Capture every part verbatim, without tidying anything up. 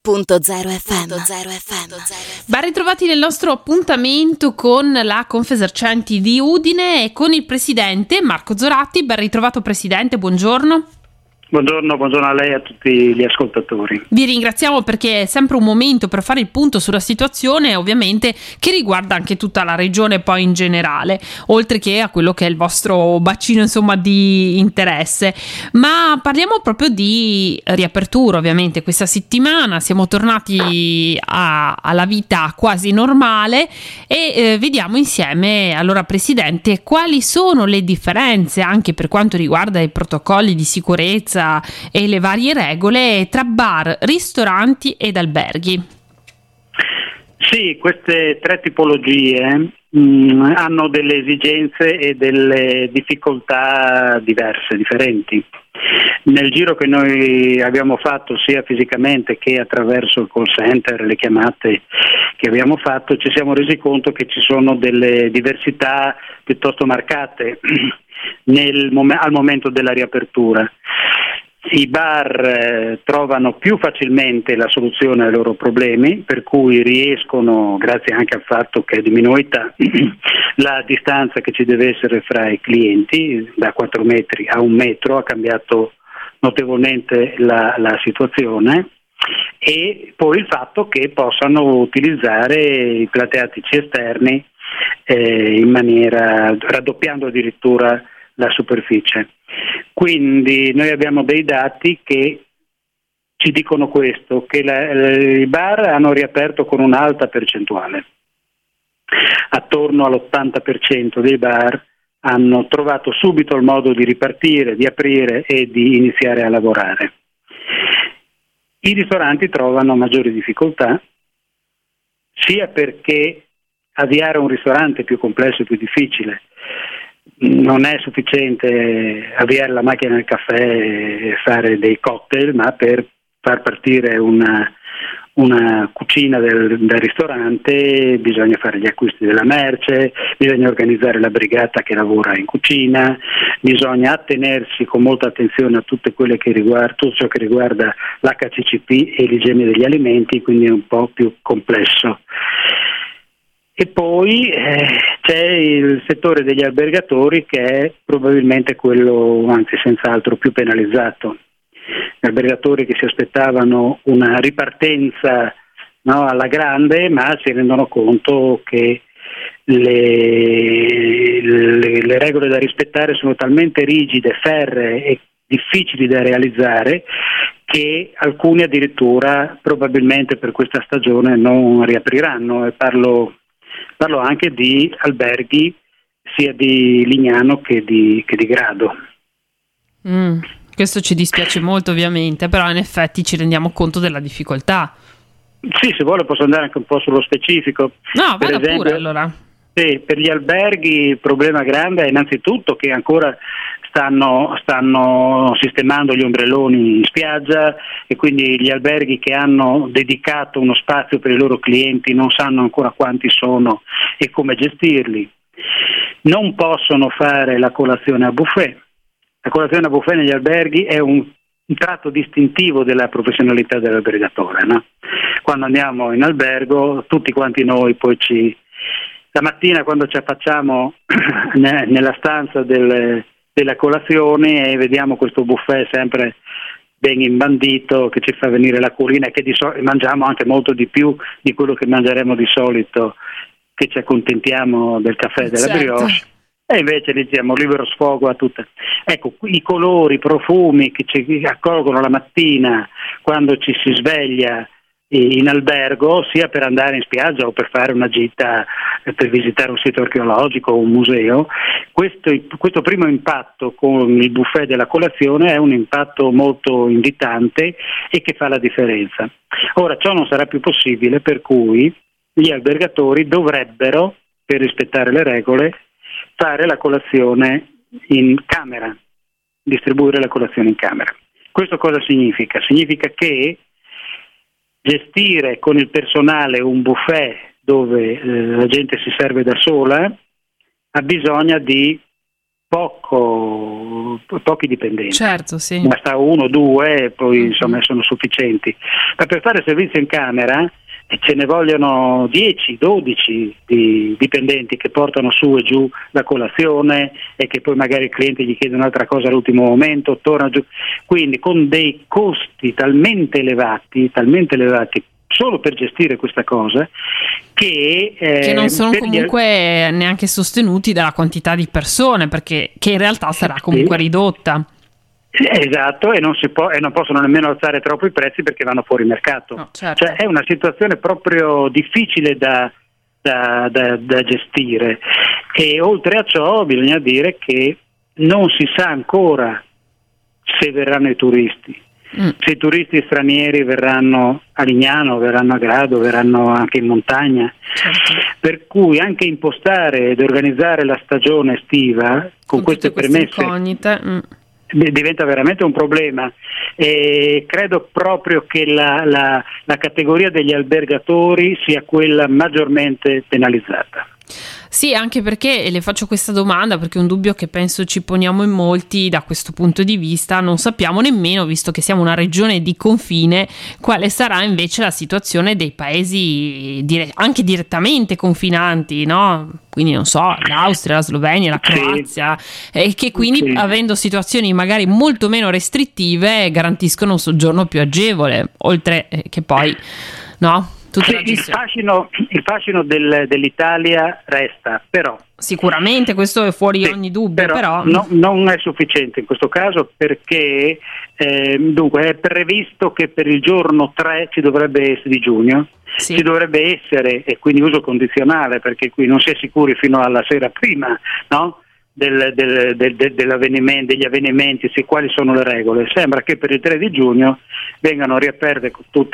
Punto zero F M. Ben ritrovati nel nostro appuntamento con la Confesercenti di Udine e con il presidente Marco Zoratti. Ben ritrovato presidente, buongiorno. Buongiorno, buongiorno a lei e a tutti gli ascoltatori. Vi ringraziamo perché è sempre un momento per fare il punto sulla situazione, ovviamente, che riguarda anche tutta la regione poi in generale, oltre che a quello che è il vostro bacino, insomma, di interesse. Ma parliamo proprio di riapertura, ovviamente. Questa settimana siamo tornati a, alla vita quasi normale e eh, vediamo insieme, allora presidente, quali sono le differenze anche per quanto riguarda i protocolli di sicurezza e le varie regole tra bar, ristoranti ed alberghi. Sì, queste tre tipologie mh, hanno delle esigenze e delle difficoltà diverse, differenti. Nel giro che noi abbiamo fatto sia fisicamente che attraverso il call center, le chiamate che abbiamo fatto, ci siamo resi conto che ci sono delle diversità piuttosto marcate nel mom- al momento della riapertura. I bar eh, trovano più facilmente la soluzione ai loro problemi, per cui riescono, grazie anche al fatto che è diminuita la distanza che ci deve essere fra i clienti, da quattro metri a un metro, ha cambiato notevolmente la, la situazione, e poi il fatto che possano utilizzare i piatti attici esterni eh, in maniera, raddoppiando addirittura la superficie. Quindi noi abbiamo dei dati che ci dicono questo, che la, i bar hanno riaperto con un'alta percentuale. Attorno all'ottanta per cento dei bar hanno trovato subito il modo di ripartire, di aprire e di iniziare a lavorare. I ristoranti trovano maggiori difficoltà, sia perché avviare un ristorante è più complesso e più difficile. Non è sufficiente avviare la macchina del caffè e fare dei cocktail, ma per far partire una, una cucina del, del ristorante bisogna fare gli acquisti della merce, bisogna organizzare la brigata che lavora in cucina, bisogna attenersi con molta attenzione a tutte quelle che riguarda, tutto ciò che riguarda l'H C C P e l'igiene degli alimenti, quindi è un po' più complesso. E poi eh, c'è il settore degli albergatori, che è probabilmente quello, anzi senz'altro, più penalizzato. Gli albergatori che si aspettavano una ripartenza, no, alla grande, ma si rendono conto che le, le, le regole da rispettare sono talmente rigide, ferree e difficili da realizzare, che alcuni addirittura probabilmente per questa stagione non riapriranno. E parlo Parlo anche di alberghi sia di Lignano che di, che di Grado. Mm, questo ci dispiace molto, ovviamente, però in effetti ci rendiamo conto della difficoltà. Sì, se vuole posso andare anche un po' sullo specifico. No, per vada esempio, pure allora. Sì, per gli alberghi il problema grande è innanzitutto che ancora stanno, stanno sistemando gli ombrelloni in spiaggia, e quindi gli alberghi che hanno dedicato uno spazio per i loro clienti non sanno ancora quanti sono e come gestirli. Non possono fare la colazione a buffet. La colazione a buffet negli alberghi è un, un tratto distintivo della professionalità dell'albergatore, no? Quando andiamo in albergo, tutti quanti noi poi ci... La mattina, quando ci affacciamo nella stanza del, della colazione e vediamo questo buffet sempre ben imbandito che ci fa venire l'acquolina, e che di solito mangiamo anche molto di più di quello che mangeremo di solito, che ci accontentiamo del caffè e della certo. brioche, e invece diciamo libero sfogo a tutte. Ecco, i colori, i profumi che ci accolgono la mattina quando ci si sveglia in albergo, sia per andare in spiaggia o per fare una gita, per visitare un sito archeologico o un museo, questo, questo primo impatto con il buffet della colazione è un impatto molto invitante e che fa la differenza. Ora, ciò non sarà più possibile, per cui gli albergatori dovrebbero, per rispettare le regole, fare la colazione in camera, distribuire la colazione in camera. Questo cosa significa? Significa che gestire con il personale un buffet dove eh, la gente si serve da sola ha bisogno di poco, pochi dipendenti. Certo, sì. Basta uno, due, e poi Mm-hmm. insomma sono sufficienti. Ma per fare servizio in camera ce ne vogliono dieci, dodici di dipendenti che portano su e giù la colazione e che poi magari il cliente gli chiede un'altra cosa all'ultimo momento, torna giù. Quindi con dei costi talmente elevati, talmente elevati solo per gestire questa cosa, che, eh, che non sono per comunque gli... neanche sostenuti dalla quantità di persone, perché che in realtà sarà comunque sì. ridotta. Esatto, e non si può, e non possono nemmeno alzare troppo i prezzi perché vanno fuori mercato. No, certo. Cioè è una situazione proprio difficile da, da, da, da gestire, e oltre a ciò bisogna dire che non si sa ancora se verranno i turisti. Mm. Se i turisti stranieri verranno a Lignano, verranno a Grado, verranno anche in montagna, certo. Per cui anche impostare ed organizzare la stagione estiva con, con queste premesse incognite mm. diventa veramente un problema, e credo proprio che la, la, la categoria degli albergatori sia quella maggiormente penalizzata. Sì, anche perché, e le faccio questa domanda perché è un dubbio che penso ci poniamo in molti da questo punto di vista, non sappiamo nemmeno, visto che siamo una regione di confine, quale sarà invece la situazione dei paesi dire, anche direttamente confinanti, no? Quindi non so, l'Austria, la Slovenia, la Croazia, sì. E che quindi sì. avendo situazioni magari molto meno restrittive garantiscono un soggiorno più agevole, oltre che poi, no? Sì, il fascino, il fascino del, dell'Italia resta, però sicuramente questo è fuori sì, ogni dubbio, però, però... No, non è sufficiente in questo caso, perché eh, dunque è previsto che per il giorno tre ci dovrebbe essere di giugno, sì. ci dovrebbe essere, e quindi uso condizionale perché qui non si è sicuri fino alla sera prima, no? Del, del, del, del, dell'avvenimento, degli avvenimenti, se quali sono le regole. Sembra che per il tre di giugno vengano riaperte tutte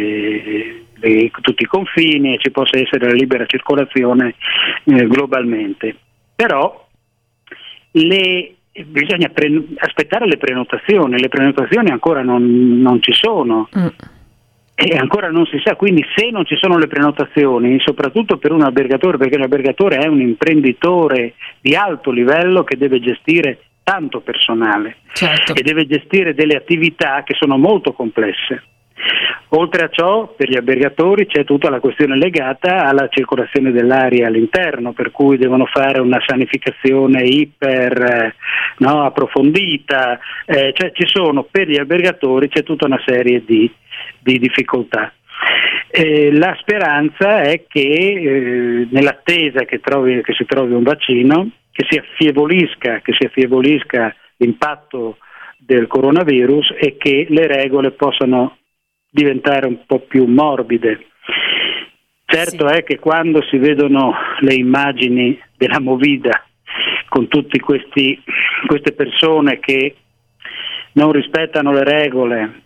le, le, tutti i confini e ci possa essere la libera circolazione eh, globalmente. Però le, bisogna pre, aspettare le prenotazioni, le prenotazioni ancora non, non ci sono. Mm. E ancora non si sa, quindi se non ci sono le prenotazioni, soprattutto per un albergatore, perché l'albergatore è un imprenditore di alto livello che deve gestire tanto personale, certo. e deve gestire delle attività che sono molto complesse. Oltre a ciò, per gli albergatori c'è tutta la questione legata alla circolazione dell'aria all'interno, per cui devono fare una sanificazione iper eh, no, approfondita, eh, cioè ci sono, per gli albergatori c'è tutta una serie di di difficoltà. Eh, la speranza è che eh, nell'attesa che, trovi, che si trovi un vaccino che si affievolisca, che si affievolisca l'impatto del coronavirus e che le regole possano diventare un po' più morbide. Certo sì. È che quando si vedono le immagini della Movida con tutte queste persone che non rispettano le regole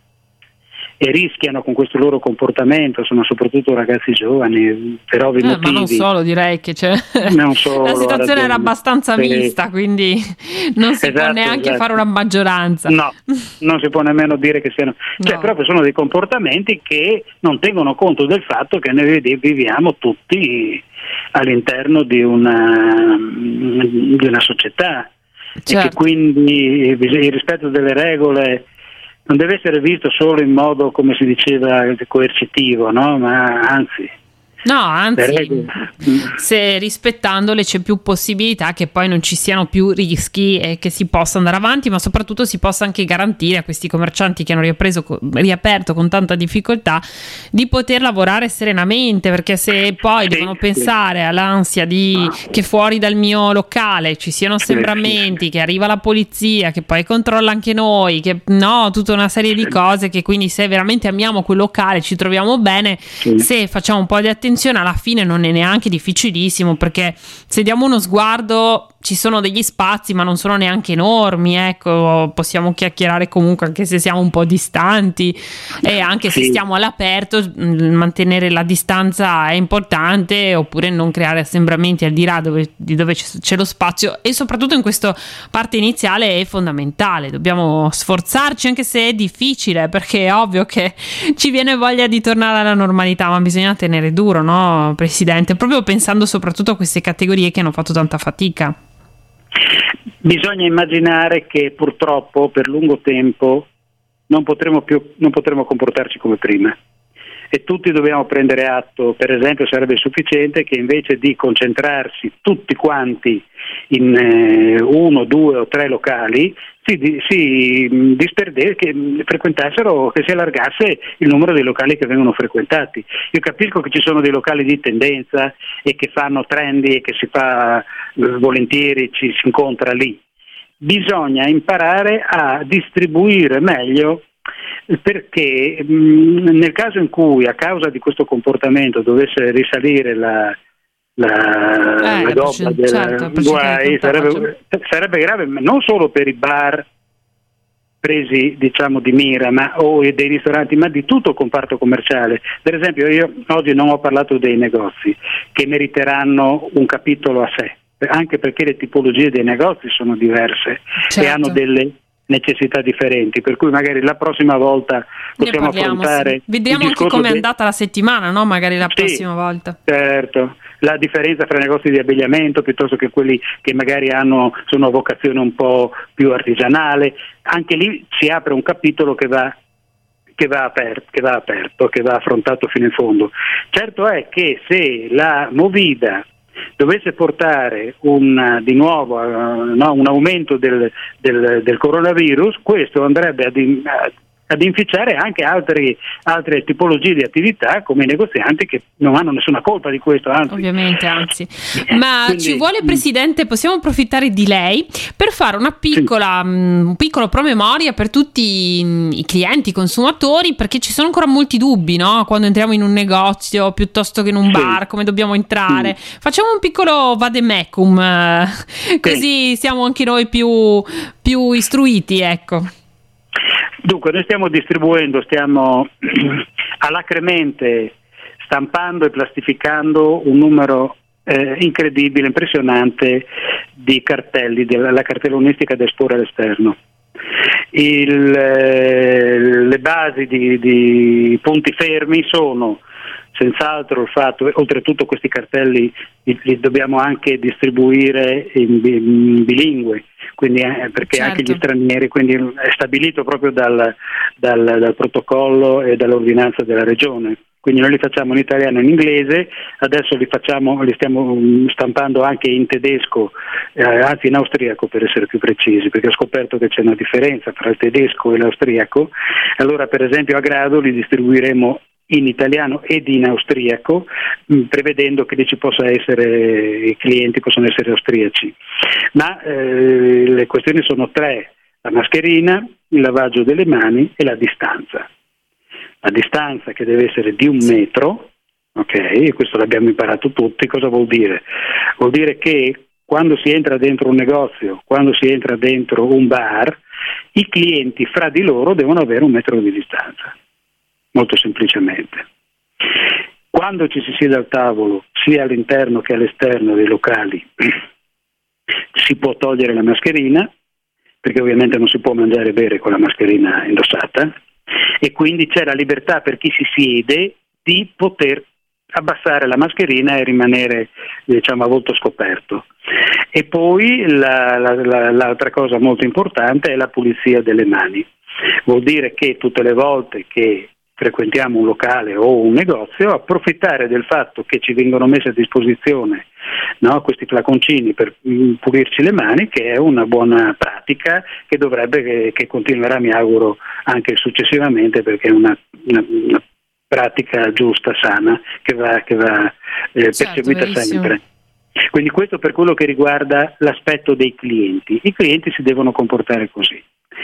e rischiano con questo loro comportamento, sono soprattutto ragazzi giovani, per ovvi eh, motivi. Ma non solo, direi che c'è. Non solo, la situazione era abbastanza sì. mista, quindi non si esatto, può neanche esatto. fare una maggioranza. No, non si può nemmeno dire che siano... No. Cioè proprio sono dei comportamenti che non tengono conto del fatto che noi viviamo tutti all'interno di una, di una società, certo. e che quindi il rispetto delle regole non deve essere visto solo in modo, come si diceva, coercitivo, no? Ma anzi, no, anzi, se rispettandole c'è più possibilità che poi non ci siano più rischi e che si possa andare avanti, ma soprattutto si possa anche garantire a questi commercianti che hanno ripreso, riaperto con tanta difficoltà, di poter lavorare serenamente, perché se poi sì, devono sì. pensare all'ansia di che fuori dal mio locale ci siano assembramenti, che arriva la polizia, che poi controlla anche noi, che no, tutta una serie di cose, che quindi se veramente amiamo quel locale, ci troviamo bene, sì. se facciamo un po' di attenzione alla fine non è neanche difficilissimo, perché se diamo uno sguardo ci sono degli spazi ma non sono neanche enormi, ecco, possiamo chiacchierare comunque anche se siamo un po' distanti, e anche sì. se stiamo all'aperto mantenere la distanza è importante, oppure non creare assembramenti al di là dove, di dove c'è lo spazio, e soprattutto in questa parte iniziale è fondamentale, dobbiamo sforzarci anche se è difficile, perché è ovvio che ci viene voglia di tornare alla normalità, ma bisogna tenere duro, no Presidente, proprio pensando soprattutto a queste categorie che hanno fatto tanta fatica. Bisogna immaginare che purtroppo per lungo tempo non potremo più, non potremo comportarci come prima. E tutti dobbiamo prendere atto, per esempio sarebbe sufficiente che invece di concentrarsi tutti quanti in eh, uno, due o tre locali, si, si disperde, che frequentassero, che si allargasse il numero dei locali che vengono frequentati. Io capisco che ci sono dei locali di tendenza e che fanno trendy e che si fa eh, volentieri, ci si incontra lì. Bisogna imparare a distribuire meglio, perché mh, nel caso in cui a causa di questo comportamento dovesse risalire la, la, eh, la gobba del certo, guai, sarebbe, sarebbe grave non solo per i bar presi diciamo di mira ma, o dei ristoranti, ma di tutto il comparto commerciale. Per esempio io oggi non ho parlato dei negozi che meriteranno un capitolo a sé, anche perché le tipologie dei negozi sono diverse, certo, e hanno delle necessità differenti, per cui magari la prossima volta possiamo parliamo, affrontare sì. Vediamo anche come è andata la settimana, no? Magari la sì, prossima volta. Certo, la differenza fra negozi di abbigliamento piuttosto che quelli che magari hanno sono a vocazione un po' più artigianale, anche lì si apre un capitolo che va che va aperto, che va aperto, che va affrontato fino in fondo. Certo è che se la Movida dovesse portare un, di nuovo uh, no, un aumento del, del, del coronavirus, questo andrebbe ad, in, ad inficiare anche altri, altre tipologie di attività come i negozianti che non hanno nessuna colpa di questo, anzi. Ovviamente, anzi. Ma Quindi, ci vuole, Presidente, possiamo approfittare di lei per fare una piccola, sì. mh, un piccolo promemoria per tutti mh, i clienti, i consumatori, perché ci sono ancora molti dubbi, no? Quando entriamo in un negozio piuttosto che in un sì. bar, come dobbiamo entrare. Sì. Facciamo un piccolo vademecum, eh, sì. così siamo anche noi più, più istruiti, ecco. Dunque, noi stiamo distribuendo, stiamo alacremente stampando e plastificando un numero eh, incredibile, impressionante di cartelli, della cartellonistica da esporre all'esterno. Il, eh, le basi di, di punti fermi sono senz'altro il fatto, oltretutto questi cartelli li, li dobbiamo anche distribuire in, in bilingue, quindi eh, perché certo. anche gli stranieri, quindi è stabilito proprio dal, dal, dal protocollo e dall'ordinanza della regione. Quindi noi li facciamo in italiano e in inglese, adesso li facciamo, li stiamo stampando anche in tedesco, eh, anzi in austriaco per essere più precisi, perché ho scoperto che c'è una differenza tra il tedesco e l'austriaco. Allora per esempio a grado li distribuiremo in italiano ed in austriaco, mh, prevedendo che lì ci possa essere, i clienti possono essere austriaci. Ma eh, le questioni sono tre: la mascherina, il lavaggio delle mani e la distanza. La distanza che deve essere di un metro, ok, e questo l'abbiamo imparato tutti. Cosa vuol dire? Vuol dire che quando si entra dentro un negozio, quando si entra dentro un bar, i clienti fra di loro devono avere un metro di distanza. Molto semplicemente. Quando ci si siede al tavolo, sia all'interno che all'esterno dei locali, si può togliere la mascherina, perché ovviamente non si può mangiare e bere con la mascherina indossata, e quindi c'è la libertà per chi si siede di poter abbassare la mascherina e rimanere, diciamo, a volto scoperto. E poi la, la, la, l'altra cosa molto importante è la pulizia delle mani. Vuol dire che tutte le volte che frequentiamo un locale o un negozio, approfittare del fatto che ci vengono messi a disposizione, no, questi flaconcini per mh, pulirci le mani, che è una buona pratica che dovrebbe, che, che continuerà, mi auguro, anche successivamente, perché è una, una, una pratica giusta, sana, che va, che va eh, certo, perseguita verissimo. sempre. Quindi questo per quello che riguarda l'aspetto dei clienti. I clienti si devono comportare così.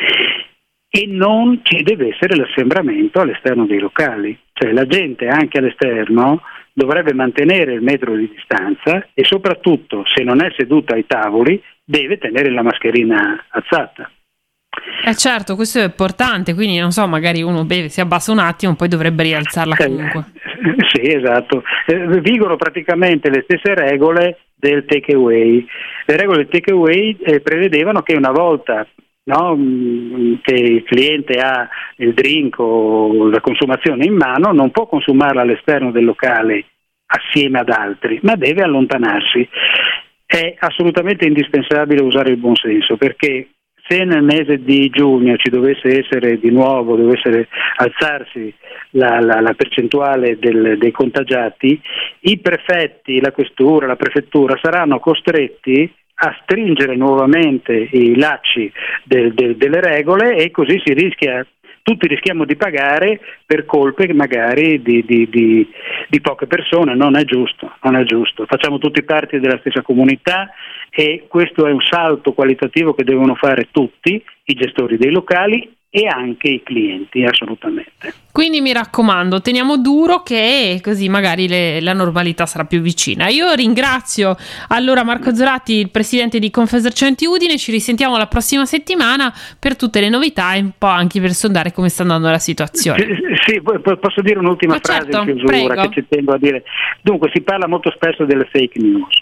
E non ci deve essere l'assembramento all'esterno dei locali, cioè la gente anche all'esterno dovrebbe mantenere il metro di distanza e soprattutto, se non è seduta ai tavoli, deve tenere la mascherina alzata. Eh certo, questo è importante, quindi non so, magari uno beve, si abbassa un attimo, poi dovrebbe rialzarla comunque. Eh, sì, esatto. Eh, vigono praticamente le stesse regole del take away. Le regole del take away eh, prevedevano che una volta, no, che il cliente ha il drink o la consumazione in mano, non può consumarla all'esterno del locale assieme ad altri, ma deve allontanarsi. È assolutamente indispensabile usare il buonsenso, perché se nel mese di giugno ci dovesse essere di nuovo, dovesse alzarsi la, la, la percentuale del, dei contagiati, i prefetti, la questura, la prefettura saranno costretti a stringere nuovamente i lacci del, del, delle regole, e così si rischia, tutti rischiamo di pagare per colpe magari di, di, di, di poche persone. Non è giusto, non è giusto. Facciamo tutti parte della stessa comunità, e questo è un salto qualitativo che devono fare tutti i gestori dei locali e anche i clienti, assolutamente. Quindi mi raccomando, teniamo duro, che così magari le, la normalità sarà più vicina. Io ringrazio allora Marco Zorati, il presidente di Confesercenti Udine. Ci risentiamo la prossima settimana per tutte le novità e un po' anche per sondare come sta andando la situazione. Sì, sì, posso dire un'ultima Ma frase certo, in chiusura, prego. che ci tengo a dire. Dunque, si parla molto spesso delle fake news.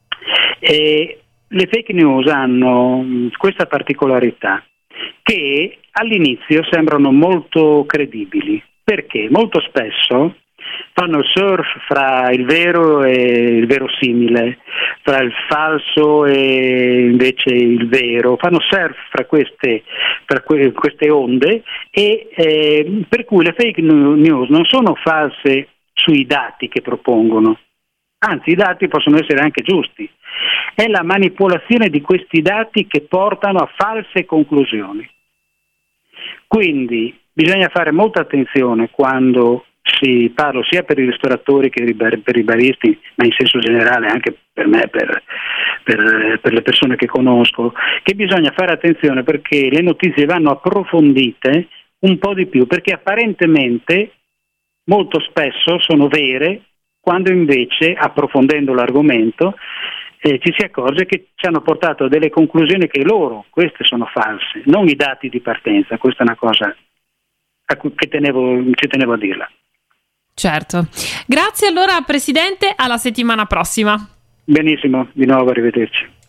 E le fake news hanno questa particolarità, che all'inizio sembrano molto credibili, perché molto spesso fanno il surf fra il vero e il verosimile, fra il falso e invece il vero, fanno surf fra queste, fra que- queste onde, e eh, per cui le fake news non sono false sui dati che propongono, anzi i dati possono essere anche giusti, è la manipolazione di questi dati che portano a false conclusioni. Quindi bisogna fare molta attenzione quando si parla, sia per i ristoratori che per i baristi, ma in senso generale anche per me, per, per, per le persone che conosco, che bisogna fare attenzione perché le notizie vanno approfondite un po' di più, perché apparentemente molto spesso sono vere, quando invece, approfondendo l'argomento, eh, ci si accorge che ci hanno portato a delle conclusioni che loro, queste sono false, non i dati di partenza. Questa è una cosa a cui che tenevo, ci tenevo a dirla. Certo. Grazie allora Presidente, alla settimana prossima. Benissimo, di nuovo, arrivederci.